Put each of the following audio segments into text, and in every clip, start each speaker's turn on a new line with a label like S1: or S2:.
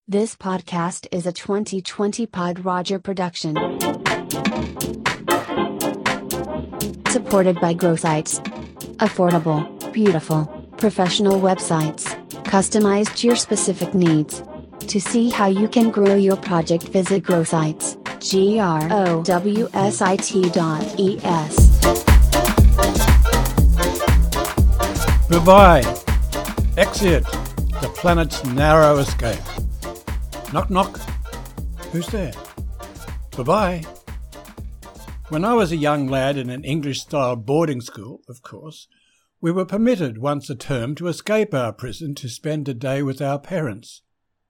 S1: This podcast is a 2020 Pod Roger production. Supported by GrowSites. Affordable, beautiful, professional websites, customized to your specific needs. To see how you can grow your project, visit GrowSites, GROWSIT.ES.
S2: Goodbye. Exit. The planet's narrow escape. Knock knock. Who's there? Bye-bye. When I was a young lad in an English-style boarding school, of course, we were permitted once a term to escape our prison to spend a day with our parents.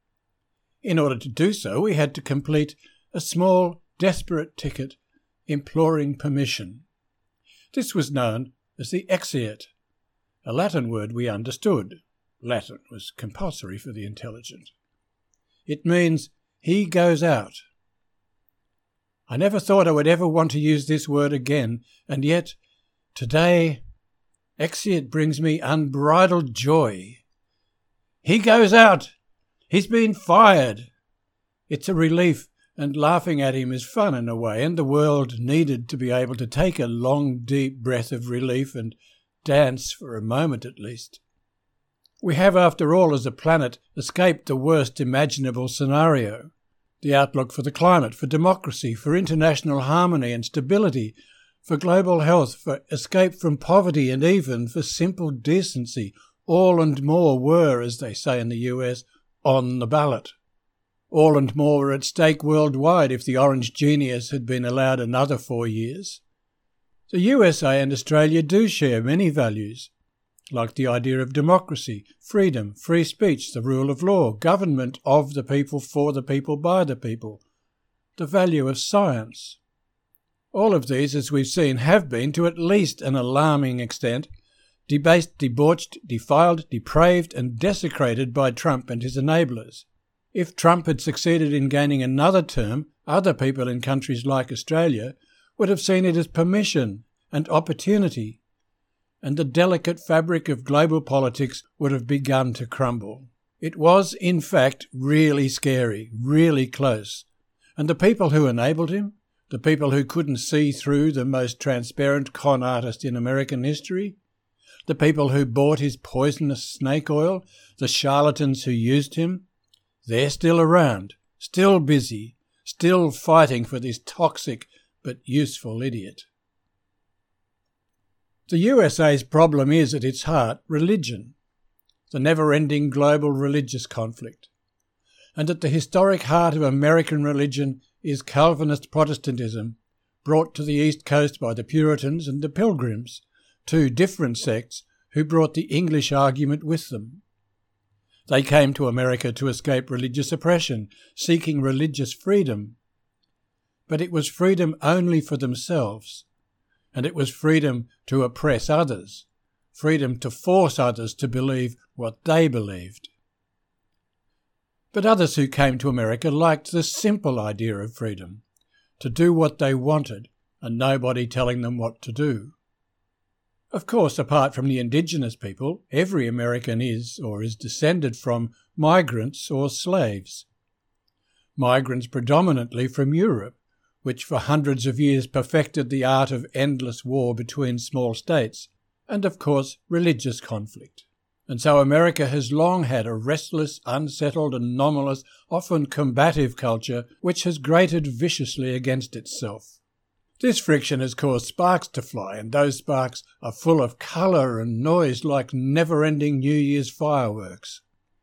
S2: In order to do so, we had to complete a small, desperate ticket imploring permission. This was known as the exeat, a Latin word we understood. Latin was compulsory for the intelligent. It means he goes out. I never thought I would ever want to use this word again, and yet today exeat brings me unbridled joy. He goes out. He's been fired. It's a relief, and laughing at him is fun in a way, and the world needed to be able to take a long, deep breath of relief and dance for a moment at least. We have, after all, as a planet, escaped the worst imaginable scenario. The outlook for the climate, for democracy, for international harmony and stability, for global health, for escape from poverty, and even for simple decency, all and more were, as they say in the US, on the ballot. All and more were at stake worldwide if the Orange Genius had been allowed another 4 years. The USA and Australia do share many values, like the idea of democracy, freedom, free speech, the rule of law, government of the people, for the people, by the people, the value of science. All of these, as we've seen, have been, to at least an alarming extent, debased, debauched, defiled, depraved and desecrated by Trump and his enablers. If Trump had succeeded in gaining another term, other people in countries like Australia would have seen it as permission and opportunity, and the delicate fabric of global politics would have begun to crumble. It was, in fact, really scary, really close. And the people who enabled him, the people who couldn't see through the most transparent con artist in American history, the people who bought his poisonous snake oil, the charlatans who used him, they're still around, still busy, still fighting for this toxic but useful idiot. The USA's problem is, at its heart, religion, the never-ending global religious conflict. And at the historic heart of American religion is Calvinist Protestantism, brought to the East Coast by the Puritans and the Pilgrims, two different sects who brought the English argument with them. They came to America to escape religious oppression, seeking religious freedom. But it was freedom only for themselves. And it was freedom to oppress others, freedom to force others to believe what they believed. But others who came to America liked the simple idea of freedom, to do what they wanted and nobody telling them what to do. Of course, apart from the indigenous people, every American is, or is descended from, migrants or slaves. Migrants predominantly from Europe, which for hundreds of years perfected the art of endless war between small states, and of course religious conflict. And so America has long had a restless, unsettled, anomalous, often combative culture which has grated viciously against itself. This friction has caused sparks to fly, and those sparks are full of colour and noise like never-ending New Year's fireworks.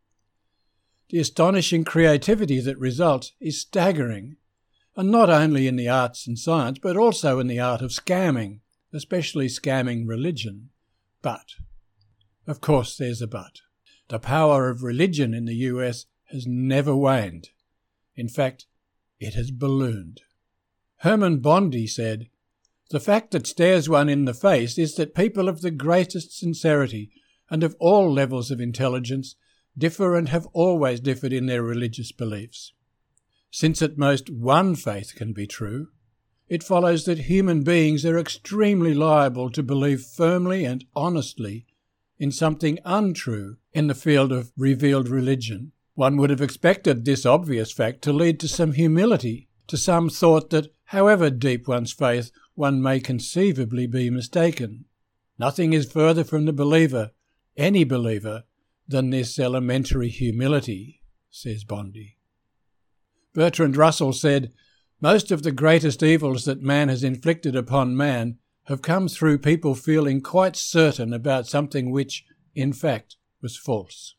S2: The astonishing creativity that results is staggering, and not only in the arts and science, but also in the art of scamming, especially scamming religion. But, of course there's a but. The power of religion in the US has never waned. In fact, it has ballooned. Herman Bondi said, "The fact that stares one in the face is that people of the greatest sincerity and of all levels of intelligence differ and have always differed in their religious beliefs. Since at most one faith can be true, it follows that human beings are extremely liable to believe firmly and honestly in something untrue in the field of revealed religion. One would have expected this obvious fact to lead to some humility, to some thought that, however deep one's faith, one may conceivably be mistaken. Nothing is further from the believer, any believer, than this elementary humility, says Bondi. Bertrand Russell said, "Most of the greatest evils that man has inflicted upon man have come through people feeling quite certain about something which, in fact, was false."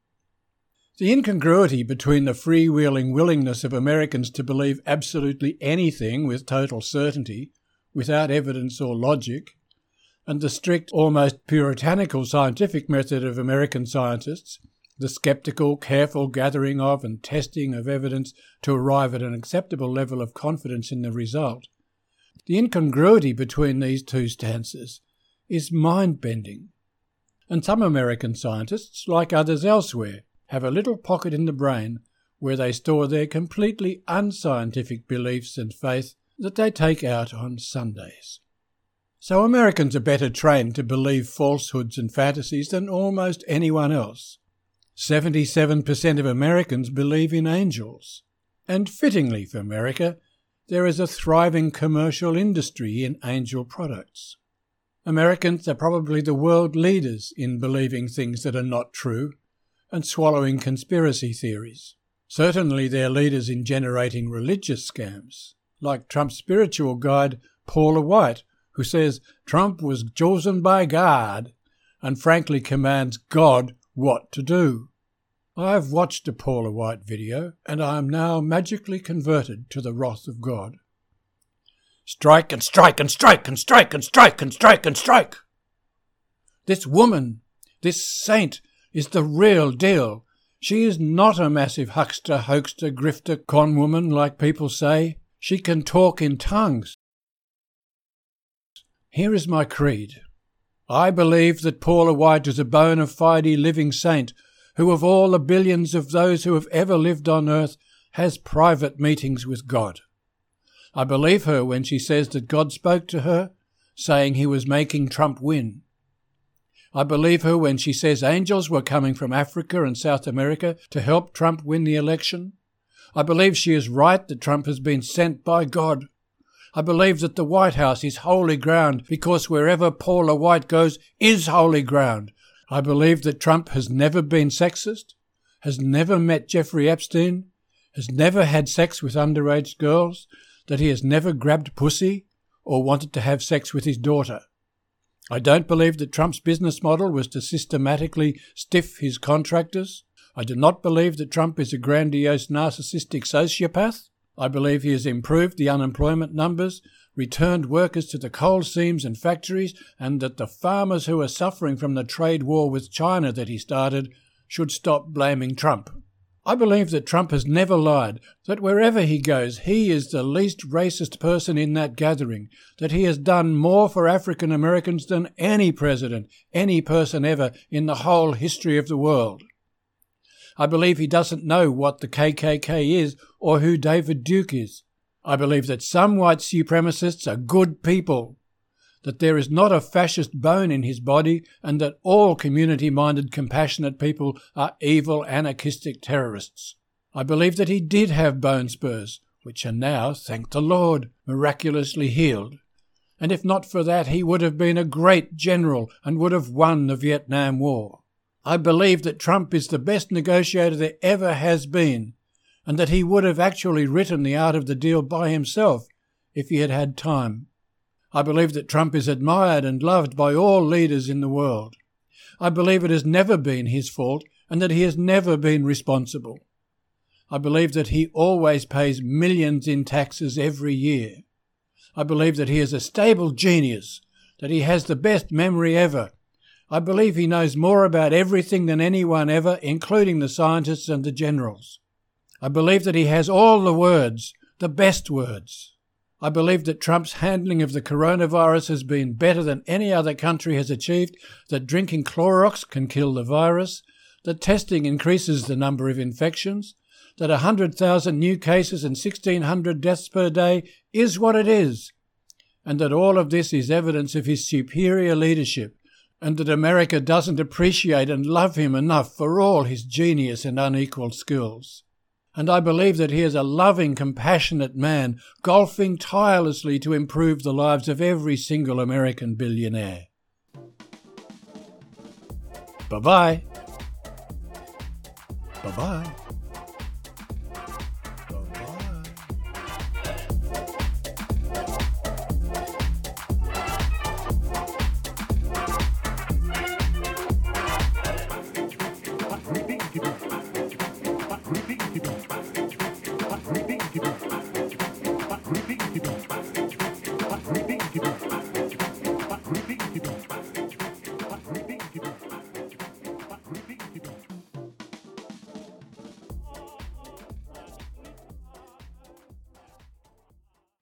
S2: The incongruity between the freewheeling willingness of Americans to believe absolutely anything with total certainty, without evidence or logic, and the strict, almost puritanical scientific method of American scientists, the sceptical, careful gathering of and testing of evidence to arrive at an acceptable level of confidence in the result, the incongruity between these two stances is mind-bending. And some American scientists, like others elsewhere, have a little pocket in the brain where they store their completely unscientific beliefs and faith that they take out on Sundays. So Americans are better trained to believe falsehoods and fantasies than almost anyone else. 77% of Americans believe in angels. And fittingly for America, there is a thriving commercial industry in angel products. Americans are probably the world leaders in believing things that are not true and swallowing conspiracy theories. Certainly they're leaders in generating religious scams, like Trump's spiritual guide Paula White, who says Trump was chosen by God and frankly commands God what to do. I've watched a Paula White video and I am now magically converted to the wrath of God. Strike and strike and strike and strike and strike and strike and strike. This woman, this saint, is the real deal. She is not a massive huckster, hoaxer, grifter, con woman like people say. She can talk in tongues. Here is my creed. I believe that Paula White is a bona fide living saint who, of all the billions of those who have ever lived on earth, has private meetings with God. I believe her when she says that God spoke to her, saying he was making Trump win. I believe her when she says angels were coming from Africa and South America to help Trump win the election. I believe she is right that Trump has been sent by God. I believe that the White House is holy ground because wherever Paula White goes is holy ground. I believe that Trump has never been sexist, has never met Jeffrey Epstein, has never had sex with underage girls, that he has never grabbed pussy or wanted to have sex with his daughter. I don't believe that Trump's business model was to systematically stiff his contractors. I do not believe that Trump is a grandiose narcissistic sociopath. I believe he has improved the unemployment numbers, returned workers to the coal seams and factories, and that the farmers who are suffering from the trade war with China that he started should stop blaming Trump. I believe that Trump has never lied, that wherever he goes he is the least racist person in that gathering, that he has done more for African Americans than any president, any person ever in the whole history of the world. I believe he doesn't know what the KKK is or who David Duke is. I believe that some white supremacists are good people, that there is not a fascist bone in his body, and that all community-minded, compassionate people are evil, anarchistic terrorists. I believe that he did have bone spurs, which are now, thank the Lord, miraculously healed. And if not for that, he would have been a great general and would have won the Vietnam War. I believe that Trump is the best negotiator there ever has been, and that he would have actually written The Art of the Deal by himself if he had had time. I believe that Trump is admired and loved by all leaders in the world. I believe it has never been his fault and that he has never been responsible. I believe that he always pays millions in taxes every year. I believe that he is a stable genius, that he has the best memory ever. I believe he knows more about everything than anyone ever, including the scientists and the generals. I believe that he has all the words, the best words. I believe that Trump's handling of the coronavirus has been better than any other country has achieved, that drinking Clorox can kill the virus, that testing increases the number of infections, that 100,000 new cases and 1,600 deaths per day is what it is, and that all of this is evidence of his superior leadership, and that America doesn't appreciate and love him enough for all his genius and unequalled skills. And I believe that he is a loving, compassionate man, golfing tirelessly to improve the lives of every single American billionaire. Bye-bye. Bye-bye.